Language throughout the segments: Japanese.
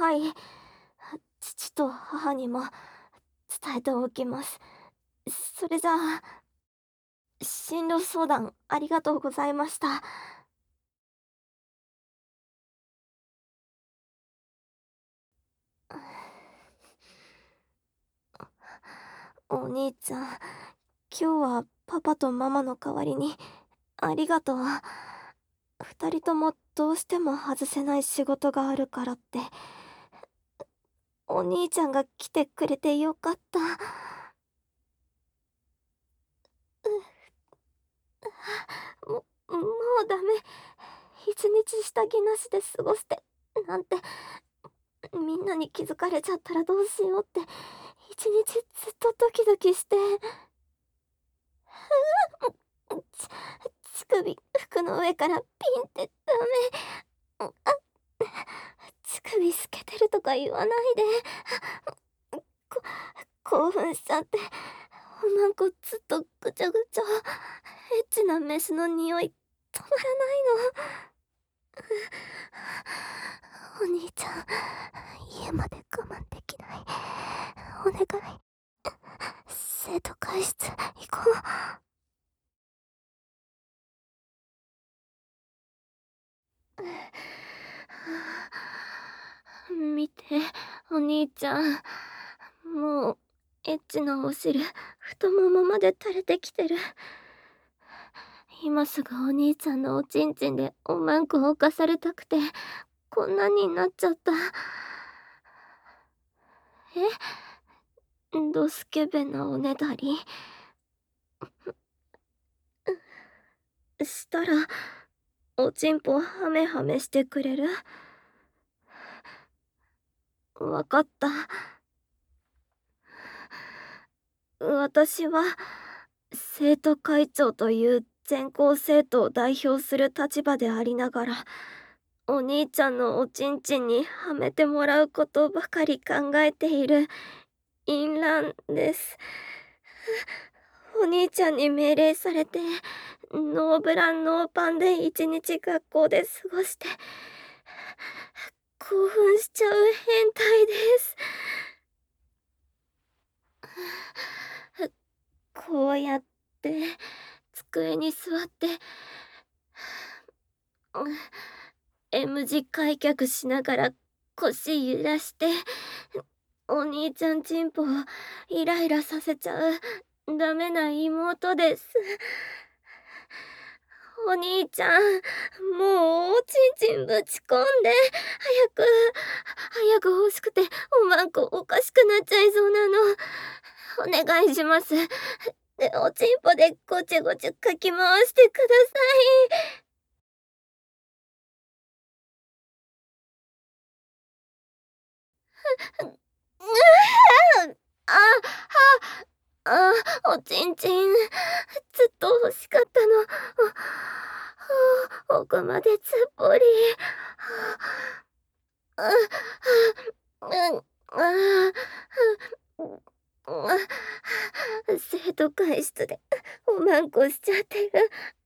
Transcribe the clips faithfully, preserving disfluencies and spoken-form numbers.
はい。父と母にも伝えておきます。それじゃあ、進路相談ありがとうございました。お兄ちゃん、今日はパパとママの代わりにありがとう。二人ともどうしても外せない仕事があるからって、お兄ちゃんが来てくれてよかった。も、もうダメ。一日下着なしで過ごして、なんて、みんなに気づかれちゃったらどうしようって、一日ずっとドキドキして、ち、乳首、服の上からピンってダメ。あ、乳首透けてるとか言わないで。こ、興奮しちゃって、おまんこずっとぐちゃぐちゃ。エッチなメスの匂い、止まらないの。お兄ちゃん、家まで我慢できない。お願い。生徒会室、行こう。見て、お兄ちゃん。もう、エッチなお汁、太ももまで垂れてきてる。今すぐお兄ちゃんのおちんちんでおまんこを犯されたくて、こんなになっちゃった。え？ドスケベなおねだり。したら、おちんぽハメハメしてくれる？わかった。私は、生徒会長という全校生徒を代表する立場でありながら、お兄ちゃんのおちんちんにはめてもらうことばかり考えている淫乱です。お兄ちゃんに命令されて、ノーブランノーパンで一日学校で過ごして、興奮しちゃう変態です。こうやって、机に座って、M 字開脚しながら腰揺らして、お兄ちゃんちんぽをイライラさせちゃうダメな妹です。お兄ちゃん、もうおちんちんぶち込んで、早く、早く欲しくておまんこおかしくなっちゃいそうなの。お願いします。で、おちんぽでごちゃごちゃかき回してください。ううあ、は、あ、おちんちん、ずっと欲しかったの。あ、奥までつっぽり。あ、あ、うん、あ、あ、生徒会室でおまんこしちゃってる。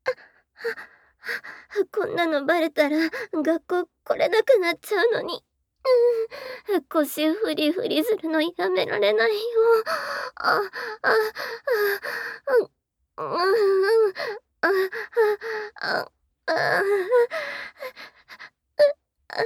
あ、こんなのバレたら学校来れなくなっちゃうのに。うん、腰フリフリするのやめられないよ。あ、あ、あ、うん、あ、あ、あ、あ、はい。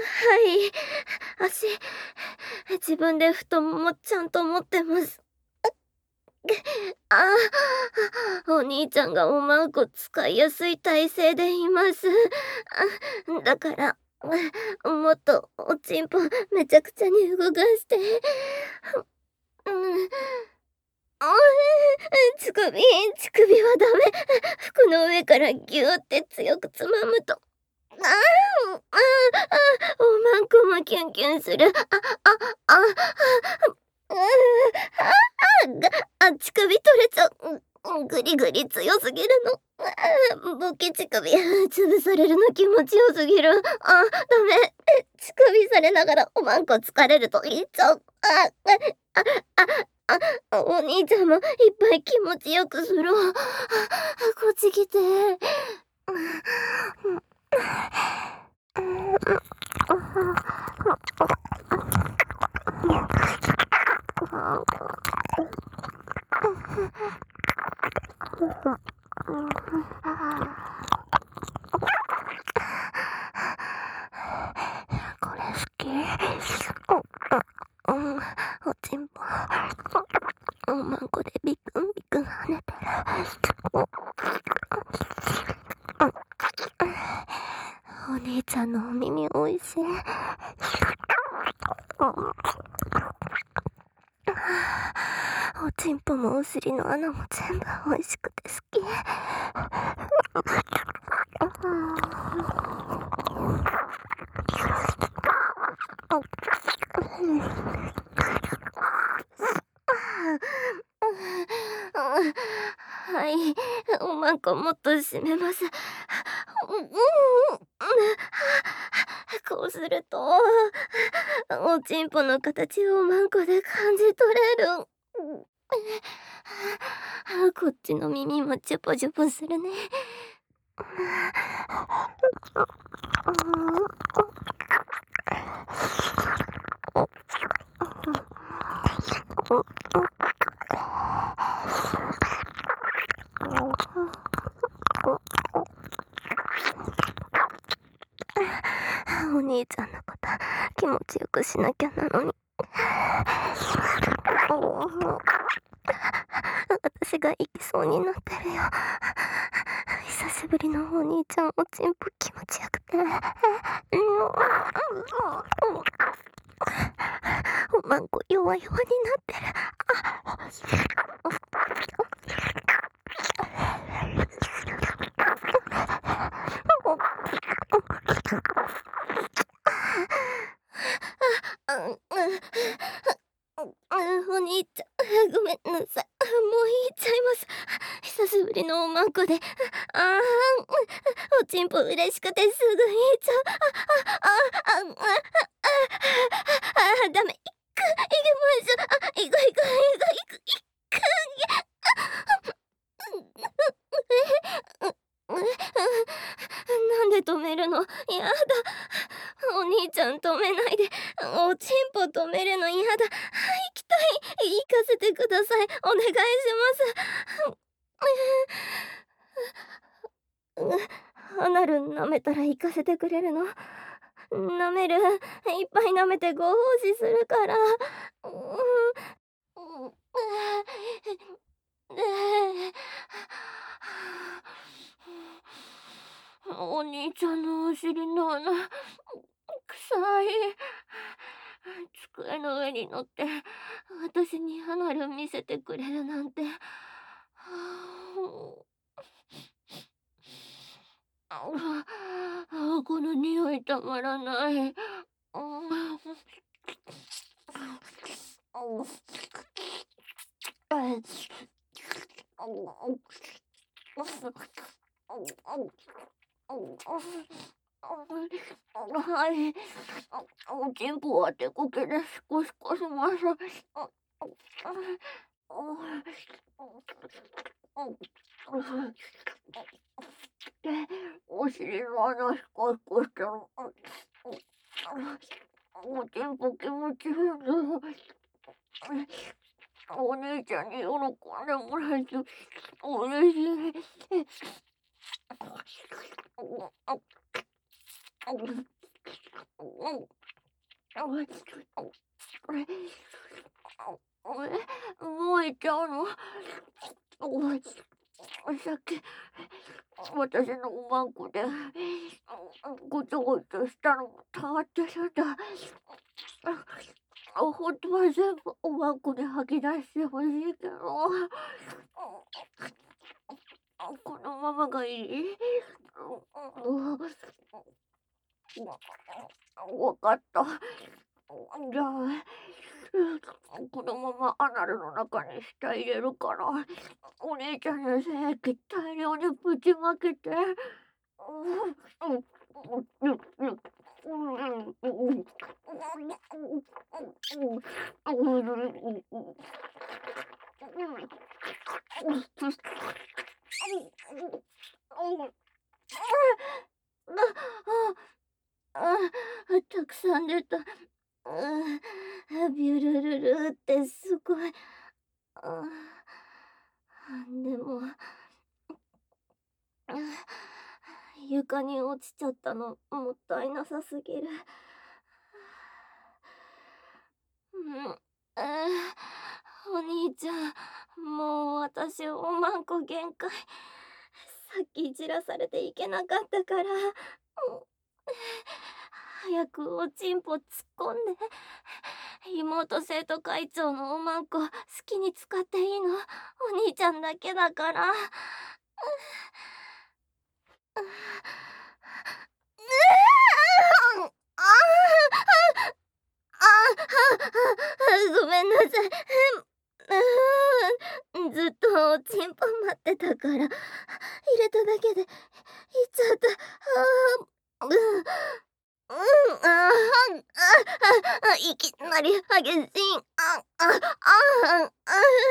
足、自分で太ももちゃんと持ってます。ああ、お兄ちゃんがおまんこ使いやすい体勢でいます。あ、だから、もっとおちんぽめちゃくちゃに動かして。うん。ああ、乳首、乳首はダメ。服の上からギューって強くつまむと。ああ、ああ、おまんこもキュンキュンする。あ、あ、あ、あ、うあ、あ、が、あ、乳首取れちゃう。ぐりぐり強すぎるの。あ、ボケ乳首、潰されるの気持ちよすぎる。あ、ダメ。乳首されながらおまんこ疲れると言っちゃう。あ、あ、あ、あ、お兄ちゃんもいっぱい気持ちよくする。あ、こっち来て。 これ好き。うん、おちんぽ。おまんこでビクンビクン跳ねてる。お兄ちゃんのお耳おいしい。おちんぽもお尻の穴も全部おいしくて好き。はい、おまんこもっと締めます。こうするとおちんぽの形をおまんこで感じ取れる。こっちの耳もチュポチュポするね。お兄ちゃんのこと気持ちよくしなきゃなのに。私が行きそうになってるよ。久しぶりのお兄ちゃんおちんぽ気持ちよくて。おまんこ弱々になってる。お兄ちゃん、ごめんなさい。もう言っちゃいます。久しぶりのおまんこで、あーん、おちんぽ嬉しくてすぐ言っちゃう。あ、あ、あ、あ、あ、あ、あ、ダメ。いく、いきましょう。あ、いくいくいくいくいく。なんで止めるの？やだ。お兄ちゃん止めないで。おちんぽ止めるのやだ。行きたい。行かせてください。お願いします。アナル舐めたら行かせてくれるの？舐める。いっぱい舐めてご奉仕するから。お兄ちゃんのお尻の穴、臭い。机の上に乗って私にアナル見せてくれるなんて。あ、この匂いたまらない。はい。おちんぽは手こけでシコシコします。お尻の穴シコシコしてる。おちんぽ気持ちいい。お姉ちゃんに喜んでもらえて嬉しい。もう行っちゃうの？さっき私のおまんこでごちょごちょしたのもたまってしまった。本当は全部おまんこで吐き出してほしいけど、このままがいい？わかった。じゃあ、このままアナルの中に舌入れるから、お姉ちゃんの精液大量にぶちまけて。あ、あ、たくさん出た。 ビュルルルってすごい。あーでも、床に落ちちゃったのもったいなさすぎる。うん、あーお兄ちゃん、もう私おまんこ限界。さっきいじらされていけなかったから、うん早くおちんぽ突っ込んで。妹生徒会長のおまんこ好きに使っていいのお兄ちゃんだけだから。ごめんなさい。うん、ずっとおちんぽ待ってたから、入れただけで、いっちゃった。あーうん、うん、ああ、あ、あ、いきなり激しい。あ、あ、あ、あ、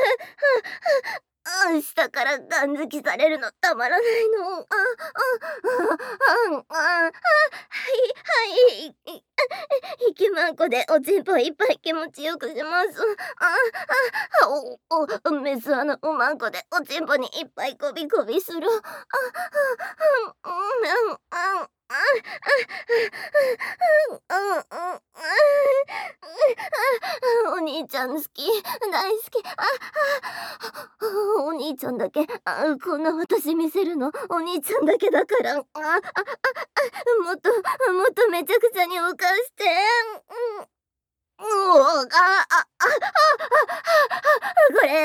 あ、下からガンづきされるのたまらないの。あ、あ、あ、あ、あ、はい、はい。いきまんこでおちんぽいっぱい気持ちよくします。あ、あ、お、お、メス穴おまんこでおちんぽにいっぱいこびこびする。あ、あ、うん、うん、うん、あ、うん、うん、うん、お兄ちゃん好き、大好き。あ、あ、お兄ちゃんだけ、あ、こんな私見せるの、お兄ちゃんだけだから。あ、あ、あ、もっと、もっとめちゃくちゃに犯して。うん。うお、あ、あ、あ、あ、これ、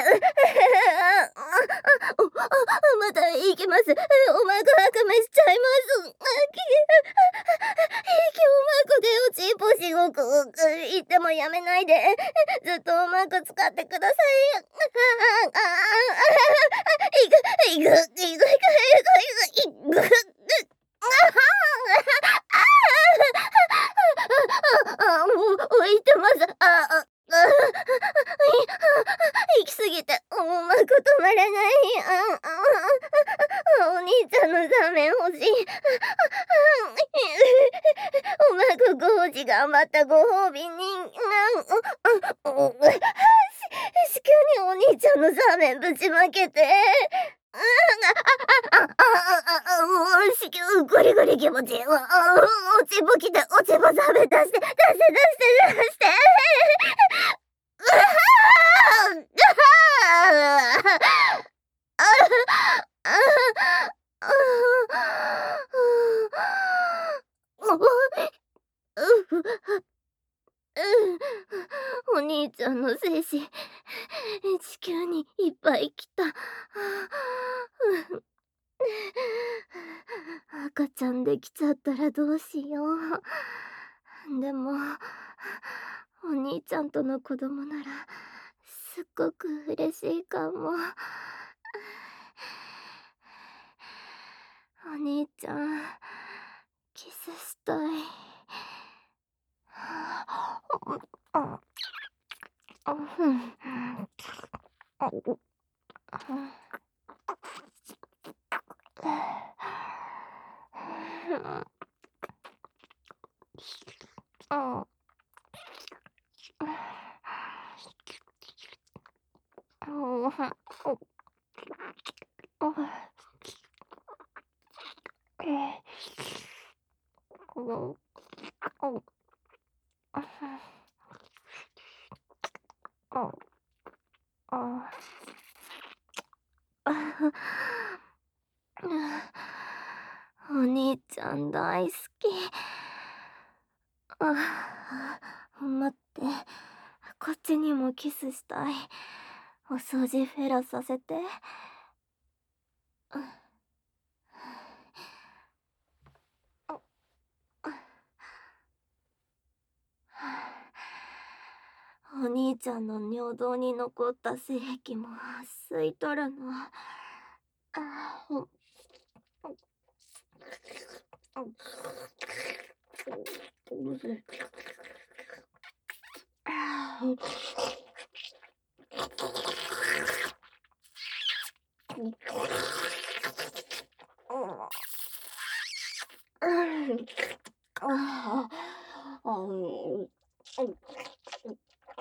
お、また行きます。おまんこはかめしちゃいます。あ、き、きおまんこでおちんぽしごく言ってもやめないで。ずっとおまんこ使ってください。あ、あ、あ、いく、いく、いく、いく、いく、いく、いく、あ、もう置いてます。あ、あ、あ、行き過ぎて、おまんこ止まれない。あ、あ、お兄ちゃんの座面欲しい。おまんこご王子頑張ったご褒美に。あ、お、お、し、至急にお兄ちゃんの座面ぶちまけて。あ、あ、あ、あ、あ、あ、あ、もう至急ゴリゴリ気持ちいい。あ、あ、おちんぽきて、おちんぽ座面出して、出して、出して、出して。お兄ちゃんの精子、地球にいっぱい来た。赤ちゃんできちゃったらどうしよう。でも、お兄ちゃんとの子供なら、すっごく嬉しいかも。お兄ちゃん、キスしたい。あ、あ、うん。あ、あ、お兄ちゃん大好き。あ、待って。こっちにもキスしたい。お掃除フェラさせて。お兄ちゃんの尿道に残った精液も吸い取るの。あ、ほああ、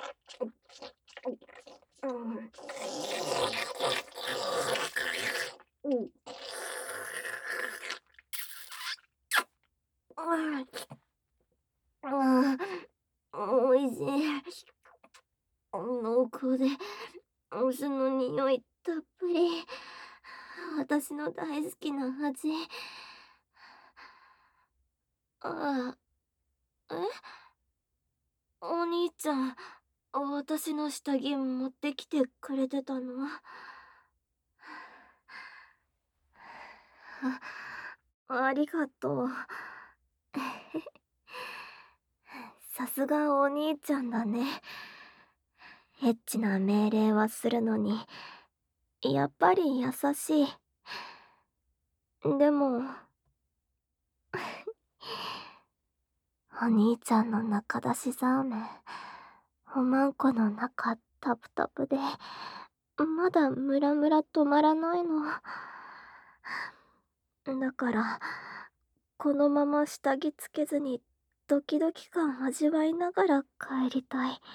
ああ、おいしい。濃厚で、お酢の匂いたっぷり。私の大好きな味。ああ、えお兄ちゃん、私の下着持ってきてくれてたの？あ、ありがとう。さすがお兄ちゃんだね。エッチな命令はするのに、やっぱり優しい。でも、お兄ちゃんの中出しザーメン、おまんこの中タプタプで、まだムラムラ止まらないの。だから、このまま下着つけずにドキドキ感味わいながら帰りたい。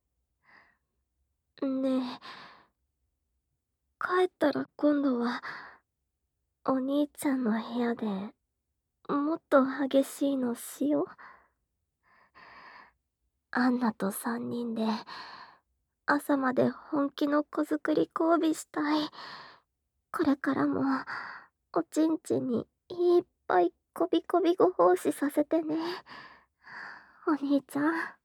ねえ、帰ったら今度は、お兄ちゃんの部屋で、もっと激しいのしよう。アンナと三人で、朝まで本気の子作り交尾したい。これからも、おちんちんにいっぱいこびこびご奉仕させてね。お兄ちゃん。